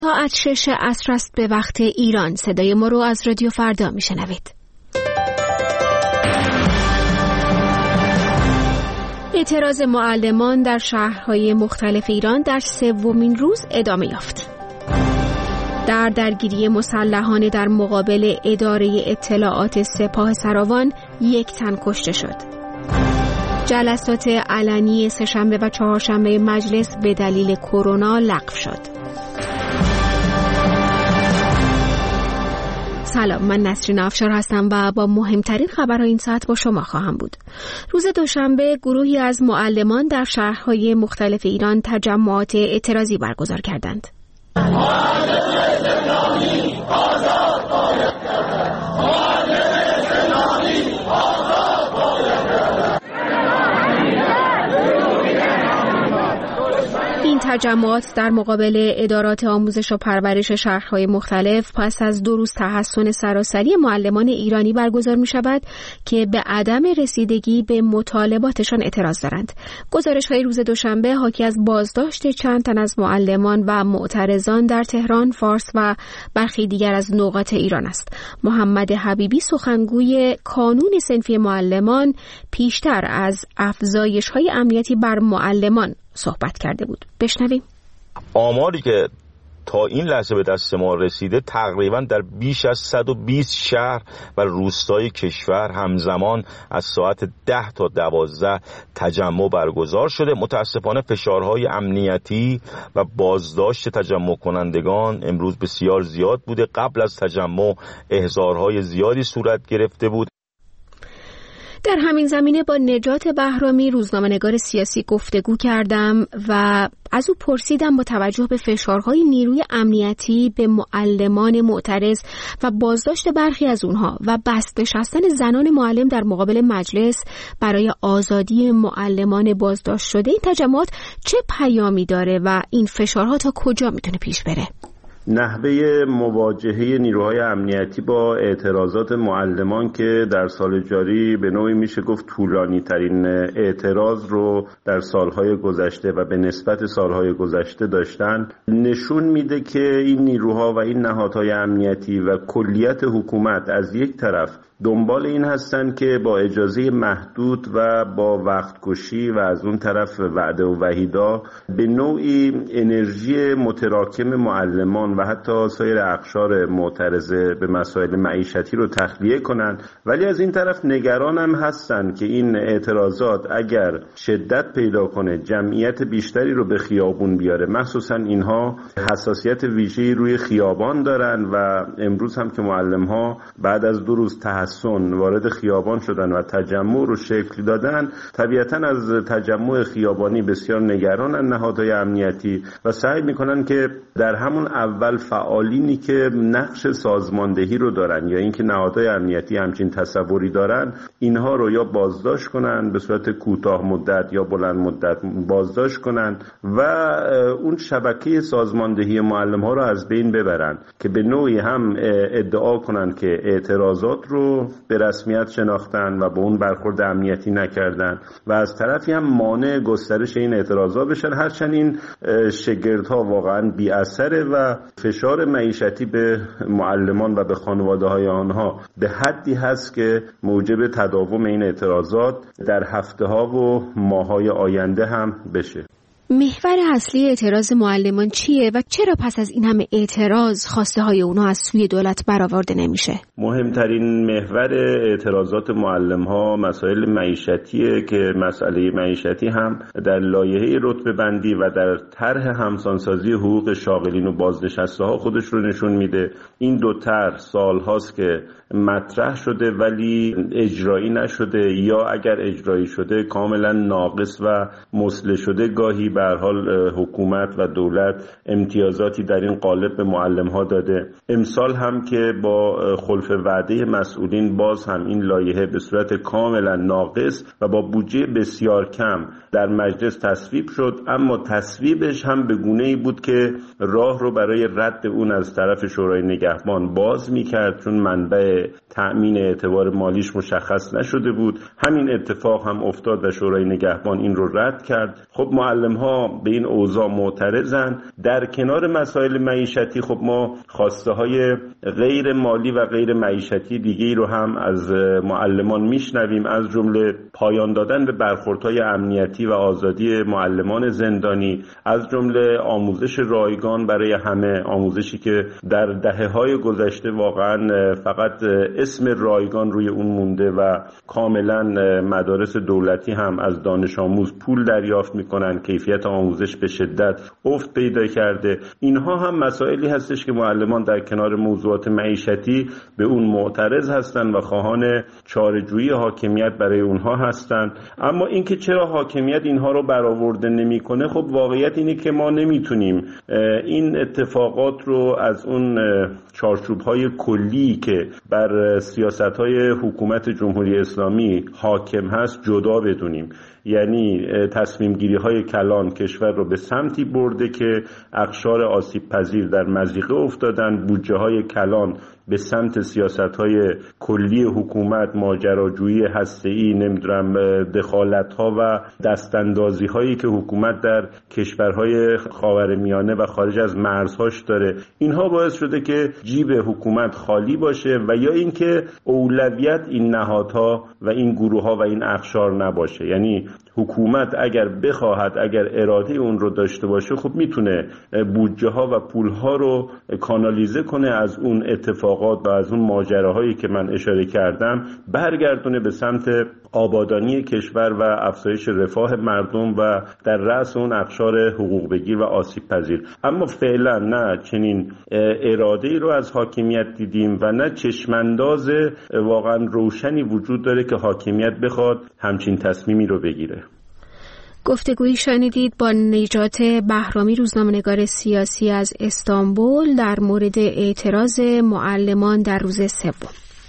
ساعت 6 عصر است به وقت ایران. صدای ما رو از رادیو فردا میشنوید. اعتراض معلمان در شهرهای مختلف ایران در سومین روز ادامه یافت. در درگیری مسلحانه در مقابل اداره اطلاعات سپاه سراوان 1 تن کشته شد. جلسات علنی سه‌شنبه و چهارشنبه مجلس به دلیل کرونا لغو شد. سلام، من نسرین افشار هستم و با مهمترین خبرهای این ساعت با شما خواهم بود. روز دوشنبه گروهی از معلمان در شهرهای مختلف ایران تجمعات اعتراضی برگزار کردند. این تجمعات در مقابل ادارات آموزش و پرورش شهرهای مختلف پس از 2 روز تحصن سراسری معلمان ایرانی برگزار می شود که به عدم رسیدگی به مطالباتشان اعتراض دارند. گزارش‌های روز دوشنبه حاکی از بازداشت چند تن از معلمان و معترضان در تهران، فارس و برخی دیگر از نقاط ایران است. محمد حبیبی سخنگوی کانون صنفی معلمان پیشتر از افزایش‌های امنیتی بر معلمان صحبت کرده بود. بشنویم. آماری که تا این لحظه به دست ما رسیده تقریبا در بیش از 120 شهر و روستای کشور همزمان از ساعت 10 تا 12 تجمع برگزار شده. متاسفانه فشارهای امنیتی و بازداشت تجمع کنندگان امروز بسیار زیاد بوده. قبل از تجمع احضارهای زیادی صورت گرفته بود. در همین زمینه با نجات بهرامی روزنامه‌نگار سیاسی گفتگو کردم و از او پرسیدم با توجه به فشارهای نیروی امنیتی به معلمان معترض و بازداشت برخی از اونها و بست نشستن زنان معلم در مقابل مجلس برای آزادی معلمان بازداشت شده، این تجمعات چه پیامی داره و این فشارها تا کجا میتونه پیش بره؟ نحوه مواجهه نیروهای امنیتی با اعتراضات معلمان که در سال جاری به نوعی میشه گفت طولانی ترین اعتراض رو در سالهای گذشته و به نسبت سالهای گذشته داشتن نشون میده که این نیروها و این نهادهای امنیتی و کلیت حکومت از یک طرف دنبال این هستن که با اجازه محدود و با وقت کشی و از اون طرف وعده و وحیدا به نوعی انرژی متراکم معلمان و حتی سایر اقشار معترضه به مسائل معیشتی رو تخلیه کنن، ولی از این طرف نگران هم هستن که این اعتراضات اگر شدت پیدا کنه جمعیت بیشتری رو به خیابون بیاره. مخصوصا اینها حساسیت ویژه‌ای روی خیابان دارن و امروز هم که معلم‌ها بعد از 2 روز وارد خیابان شدن و تجمع رو شکل دادن، طبیعتاً از تجمع خیابانی بسیار نگرانن نهادهای امنیتی و سعی میکنن که در همون اول فعالینی که نقش سازماندهی رو دارن یا اینکه نهادهای امنیتی همچین تصوری دارن اینها رو یا بازداشت کنن به صورت کوتاه مدت یا بلند مدت بازداشت کنن و اون شبکه سازماندهی معلم ها رو از بین ببرن که به نوعی هم ادعا کنن که اعتراضات رو به رسمیت شناختن و به اون برخورد امنیتی نکردن و از طرفی هم مانع گسترش این اعتراضات بشن، هرچند این شگردها واقعا بی اثره و فشار معیشتی به معلمان و به خانواده‌های آنها به حدی هست که موجب تداوم این اعتراضات در هفته‌ها و ماه‌های آینده هم بشه. محور اصلی اعتراض معلمان چیه و چرا پس از این همه اعتراض خواسته های اونا از سوی دولت برآورده نمیشه؟ مهمترین محور اعتراضات معلم ها مسائل معیشتیه که مسئله معیشتی هم در لایحه رتبه بندی و در طرح همسانسازی حقوق شاغلین و بازنشسته ها خودش رو نشون میده. این 2 طرح سال هاست که مطرح شده ولی اجرایی نشده یا اگر اجرایی شده کاملا ناقص و مسله شده. گاهی به هر حال حکومت و دولت امتیازاتی در این قالب به معلم ها داده. امسال هم که با خلف وعده مسئولین باز هم این لایحه به صورت کاملا ناقص و با بودجه بسیار کم در مجلس تصویب شد، اما تصویبش هم به گونه‌ای بود که راه رو برای رد اون از طرف شورای نگهبان باز می‌کرد، چون منبع تأمین اعتبار مالیش مشخص نشده بود. همین اتفاق هم افتاد و شورای نگهبان این رو رد کرد. خب معلم‌ها به این اوضاع معترضن. در کنار مسائل معیشتی خب ما خواسته های غیر مالی و غیر معیشتی دیگه‌ای رو هم از معلمان میشنویم، از جمله پایان دادن به برخوردهای امنیتی و آزادی معلمان زندانی، از جمله آموزش رایگان برای همه، آموزشی که در دهه‌های گذشته واقعا فقط اسم رایگان روی اون مونده و کاملا مدارس دولتی هم از دانش آموز پول دریافت میکنن، کیفیت آموزش به شدت افت پیدا کرده. اینها هم مسائلی هستش که معلمان در کنار موضوعات معیشتی به اون معترض هستن و خواهان چاره‌جویی حاکمیت برای اونها هستن. اما اینکه چرا حاکمیت اینها رو برآورده نمیکنه، خب واقعیت اینه که ما نمیتونیم این اتفاقات رو از اون چارچوب‌های کلی که بر سیاست‌های حکومت جمهوری اسلامی حاکم هست جدا بدونیم. یعنی تصمیم گیری های کلان کشور رو به سمتی برده که اقشار آسیب پذیر در مضیقه افتادن، بودجه های کلان به سمت سیاست‌های کلی حکومت، ماجراجویی هسته‌ای، دخالت‌ها و دستاندازی‌هایی که حکومت در کشورهای خاورمیانه و خارج از مرزهاش داره، اینها باعث شده که جیب حکومت خالی باشه و یا اینکه اولویت این نهادها و این گروه‌ها و این اقشار نباشه. یعنی حکومت اگر بخواهد، اگر اراده اون رو داشته باشه، خب میتونه بودجه ها و پول ها رو کانالیزه کنه از اون اتفاقات و از اون ماجراهایی که من اشاره کردم، برگردونه به سمت آبادانی کشور و افزایش رفاه مردم و در رأس اون اقشار حقوق بگیر و آسیب پذیر. اما فعلا نه چنین اراده‌ای رو از حاکمیت دیدیم و نه چشمانداز واقعا روشنی وجود داره که حاکمیت بخواد همچین تصمیمی رو بگیره. گفتگویی شنیدید با نجات بهرامی، روزنامه‌نگار سیاسی از استانبول، در مورد اعتراض معلمان در روز سوم.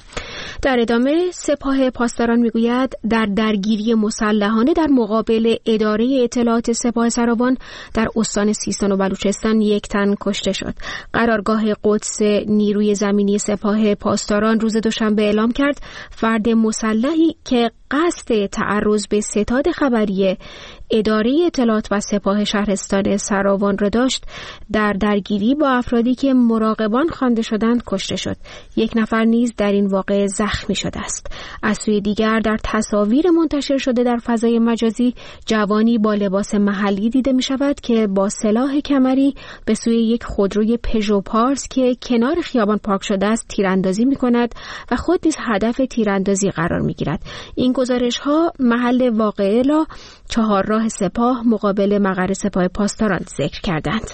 در ادامه سپاه پاسداران میگوید در درگیری مسلحانه در مقابل اداره اطلاعات سپاه سراوان در استان سیستان و بلوچستان 1 تن کشته شد. قرارگاه قدس نیروی زمینی سپاه پاسداران روز دوشنبه اعلام کرد فرد مسلحی که قصد تعرض به ستاد خبری اداره اطلاعات و سپاه شهرستان سراوان را داشت، در درگیری با افرادی که مراقبان خوانده شدند کشته شد. 1 نفر نیز در این واقعه زخمی شده است. از سوی دیگر در تصاویر منتشر شده در فضای مجازی جوانی با لباس محلی دیده می شود که با سلاح کمری به سوی یک خودروی پژو پارس که کنار خیابان پارک شده است تیراندازی می کند و خود نیز هدف تیراندازی قرار می گیرد. این گزارش ها محل واقعه را 4 راه سپاه مقابل مقر سپاه پاسداران ذکر کردند.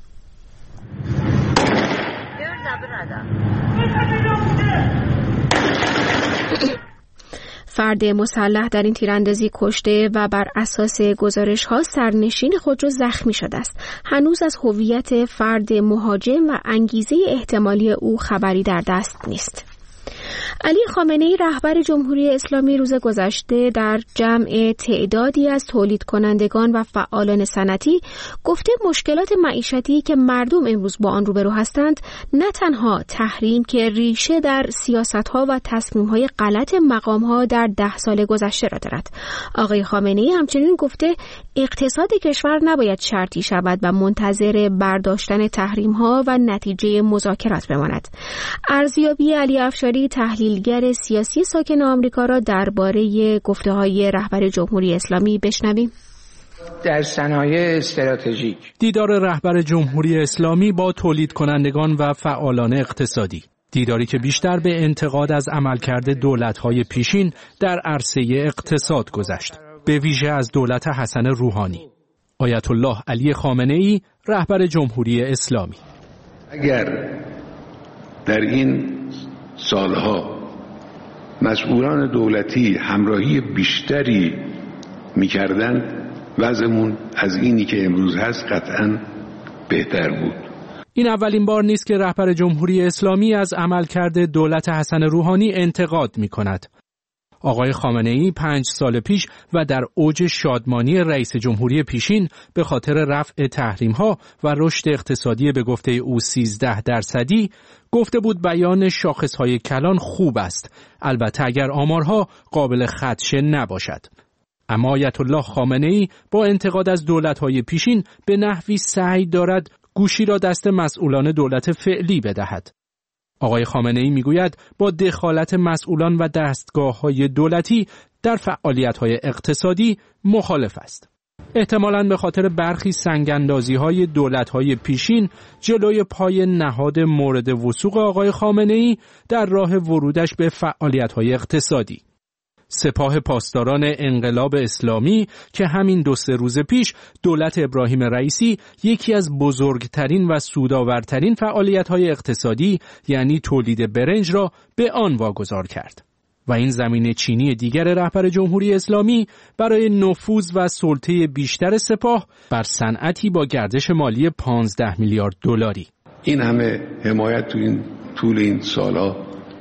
فرد مسلح در این تیراندازی کشته و بر اساس گزارش‌ها سرنشین خودرو زخمی شده است. هنوز از هویت فرد مهاجم و انگیزه احتمالی او خبری در دست نیست. علی خامنه‌ای رهبر جمهوری اسلامی روز گذشته در جمع تعدادی از تولید کنندگان و فعالان صنعتی گفته مشکلات معیشتی که مردم امروز با آن روبرو هستند نه تنها تحریم که ریشه در سیاست‌ها و تصمیم‌های غلط مقام‌ها در 10 سال گذشته را دارد. آقای خامنه‌ای همچنین گفته اقتصاد کشور نباید شرطی شود و منتظر برداشتن تحریم‌ها و نتیجه مذاکرات بماند. ارزیابی علی افشاری تحلیلگر سیاسی ساکن آمریکا را درباره گفته‌های رهبر جمهوری اسلامی بشنویم. در صنایع استراتژیک دیدار رهبر جمهوری اسلامی با تولید کنندگان و فعالان اقتصادی، دیداری که بیشتر به انتقاد از عملکرد دولت‌های پیشین در عرصه اقتصاد گذشت، به ویژه از دولت حسن روحانی. آیت الله علی خامنه‌ای رهبر جمهوری اسلامی: اگر در این سالها مسئولان دولتی همراهی بیشتری می‌کردند، وضعمون از اینی که امروز هست قطعاً بهتر بود. این اولین بار نیست که رهبر جمهوری اسلامی از عملکرد دولت حسن روحانی انتقاد می‌کند. آقای خامنه‌ای 5 سال پیش و در اوج شادمانی رئیس جمهوری پیشین به خاطر رفع تحریم‌ها و رشد اقتصادی به گفته او 13% گفته بود بیان شاخص‌های کلان خوب است، البته اگر آمارها قابل خدشه نباشد. اما آیت الله خامنه‌ای با انتقاد از دولت‌های پیشین به نحوی سعی دارد گوشی را دست مسئولان دولت فعلی بدهد. آقای خامنه‌ای میگوید با دخالت مسئولان و دستگاه‌های دولتی در فعالیت‌های اقتصادی مخالف است. احتمالاً به خاطر برخی سنگ‌اندازی‌های دولت‌های پیشین جلوی پای نهاد مورد وثوق آقای خامنه‌ای در راه ورودش به فعالیت‌های اقتصادی. سپاه پاسداران انقلاب اسلامی که همین 2-3 روز پیش دولت ابراهیم رئیسی یکی از بزرگترین و سودآورترین فعالیت‌های اقتصادی یعنی تولید برنج را به آن واگذار کرد. و این زمینه چینی دیگر رهبر جمهوری اسلامی برای نفوذ و سلطه بیشتر سپاه بر صنعتی با گردش مالی 15 میلیارد دلاری. این همه حمایت تو این طول این سالها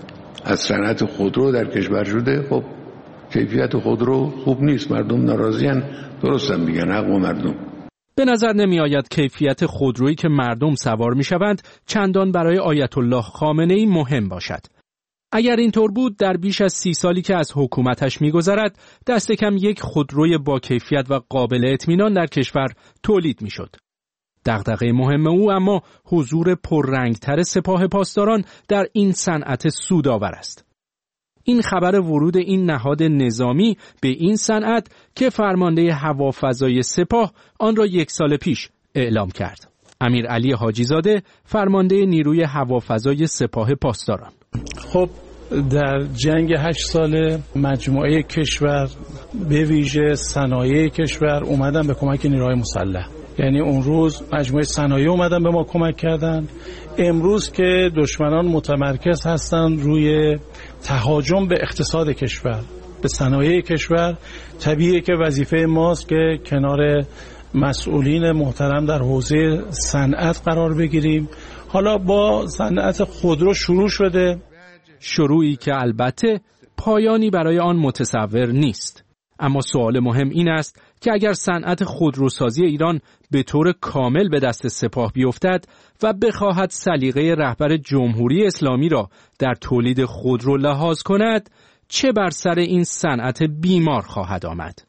از صنعت خودرو در کشور شده. خب کیفیت خودرو خوب نیست، مردم ناراضی‌اند، درستم میگن، حق و مردم. به نظر نمی آید کیفیت خودرویی که مردم سوار می شوند چندان برای آیت الله خامنه‌ای مهم باشد. اگر اینطور بود در بیش از 30 سالی که از حکومتش می‌گذرد دست کم یک خودروی با کیفیت و قابل اطمینان در کشور تولید می‌شد. دغدغه مهم او اما حضور پررنگتر سپاه پاسداران در این صنعت سودآور است. این خبر ورود این نهاد نظامی به این صنعت که فرمانده هوافضای سپاه آن را 1 سال پیش اعلام کرد. امیرعلی حاجی‌زاده فرمانده نیروی هوافضای سپاه پاسداران: خب در جنگ 8 ساله مجموعه کشور به ویژه صنایع کشور اومدن به کمک نیروهای مسلح. یعنی اون روز مجموعه صنایع اومدن به ما کمک کردن. امروز که دشمنان متمرکز هستن روی تهاجم به اقتصاد کشور، به صنایع کشور، طبیعیه که وظیفه ماست که کنار مسئولین محترم در حوزه صنعت قرار بگیریم. حالا با صنعت خودرو شروع شده، شروعی که البته پایانی برای آن متصور نیست. اما سوال مهم این است که اگر صنعت خودروسازی ایران به طور کامل به دست سپاه بیفتد و بخواهد سلیقه رهبر جمهوری اسلامی را در تولید خودرو لحاظ کند، چه بر سر این صنعت بیمار خواهد آمد؟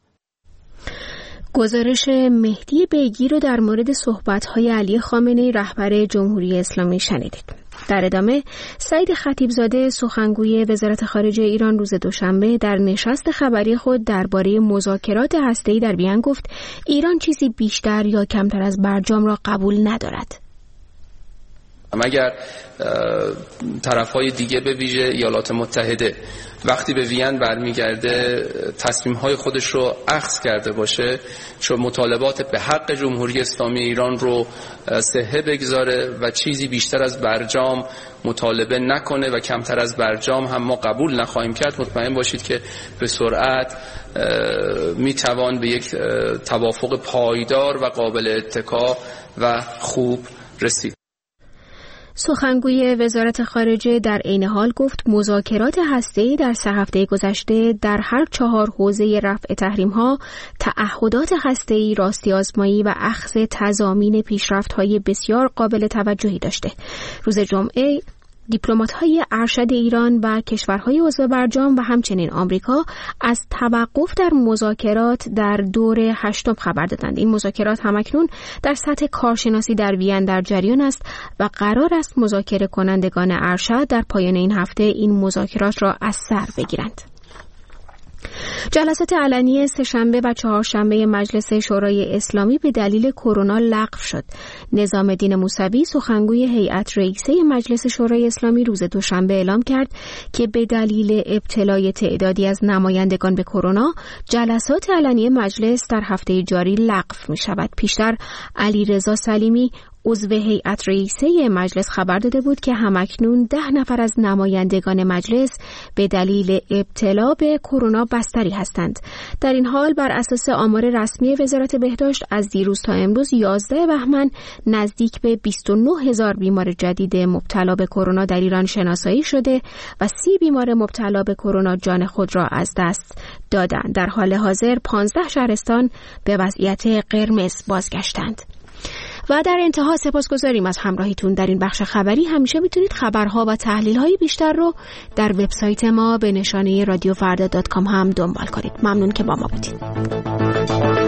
گزارش مهدی بیگی رو در مورد صحبت‌های علی خامنه‌ای رهبر جمهوری اسلامی شنیدید. در ادامه سعید خطیبزاده سخنگوی وزارت خارجه ایران روز دوشنبه در نشست خبری خود درباره مذاکرات هسته‌ای در وین گفت ایران چیزی بیشتر یا کمتر از برجام را قبول ندارد. اگر طرف‌های دیگه به ویژه ایالات متحده وقتی به وین برمیگرده تصمیم‌های خودش رو اخذ کرده باشه، چون مطالبات به حق جمهوری اسلامی ایران رو صحه بگذاره و چیزی بیشتر از برجام مطالبه نکنه و کمتر از برجام هم ما قبول نخواهیم کرد، مطمئن باشید که به سرعت میتوان به یک توافق پایدار و قابل اتکا و خوب رسید. سخنگوی وزارت خارجه در عین حال گفت مذاکرات هسته‌ای در 3 هفته گذشته در هر 4 حوزه رفع تحریم‌ها، تعهدات هسته‌ای، راستی آزمایی و اخذ تضامین پیشرفت‌های بسیار قابل توجهی داشته. روز جمعه دیپلمات‌های ارشد ایران و کشورهای عضو برجام و همچنین آمریکا از توقف در مذاکرات در دور 8 خبر دادند. این مذاکرات همکنون در سطح کارشناسی در وین در جریان است و قرار است مذاکره کنندگان ارشد در پایان این هفته این مذاکرات را از سر بگیرند. جلسات علنی سه‌شنبه و چهارشنبه مجلس شورای اسلامی به دلیل کرونا لغو شد. نظام الدین موسوی سخنگوی هیئت رئیسه مجلس شورای اسلامی روز دوشنبه اعلام کرد که به دلیل ابتلای تعدادی از نمایندگان به کرونا جلسات علنی مجلس در هفته جاری لغو می شود. پیشتر علیرضا سلیمی عضو هیئت رئیسه مجلس خبر داده بود که همکنون 10 نفر از نمایندگان مجلس به دلیل ابتلا به کرونا بستری هستند. در این حال بر اساس آمار رسمی وزارت بهداشت از دیروز تا امروز 11 بهمن نزدیک به 29,000 بیمار جدید مبتلا به کرونا در ایران شناسایی شده و 30 بیمار مبتلا به کرونا جان خود را از دست دادند. در حال حاضر 15 شهرستان به وضعیت قرمز بازگشتند. و در انتها سپاسگزاریم از همراهیتون در این بخش خبری. همیشه میتونید خبرها و تحلیل‌های بیشتر رو در وبسایت ما به نشانه radiofrda.com هم دنبال کنید. ممنون که با ما بودید.